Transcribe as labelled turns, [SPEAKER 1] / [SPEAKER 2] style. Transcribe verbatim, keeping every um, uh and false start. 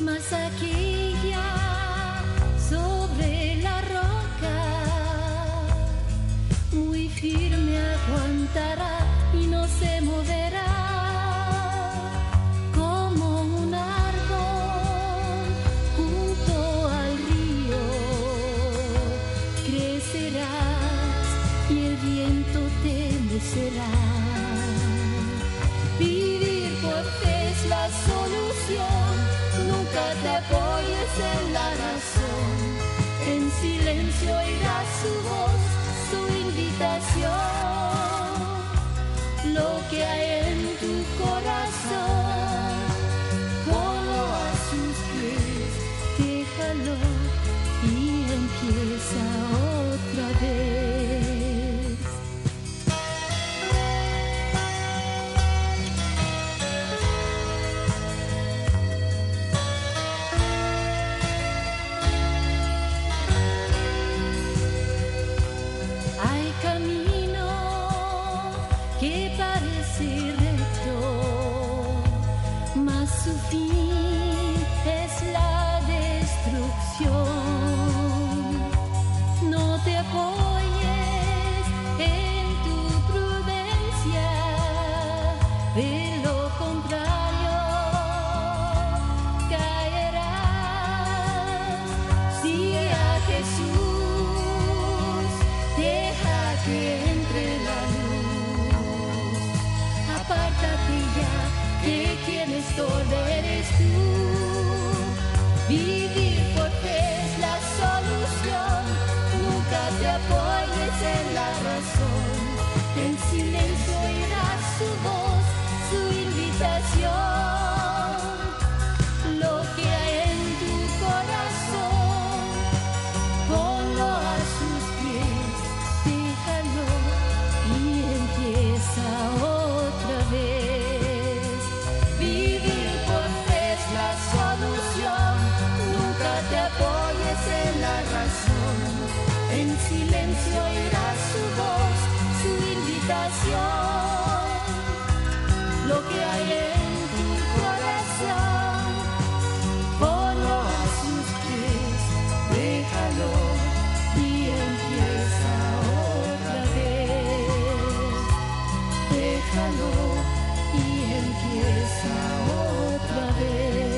[SPEAKER 1] Mas aquella sobre la roca muy firme aguantará y no se moverá. Como un árbol junto al río crecerás y el viento te mecerá. Vivir por fe es la solución. Nunca te apoyes en la razón. En silencio oirás su voz, su invitación. Lo que hay en tu corazón, ponlo a sus pies, déjalo y empieza otra vez. Hay camino que parece recto, mas su fin es la destrucción. No te apoyes en tu prudencia, de lo contrario caerás. Si a Jesús deja que entre la luz, apártate ya, que quien estorba eres tú. Vivir por fe es la solución. Nunca te apoyes en la razón. En silencio oirás su voz, su invitación. Lo que hay en tu corazón, ponlo a sus pies, déjalo y empieza otra vez. Vivir por fe es la solución. Nunca te apoyes en la razón. En silencio oirás su voz, su invitación. Lo que hay en tu corazón, ponlo a sus pies, déjalo y empieza otra vez. Déjalo y empieza otra vez.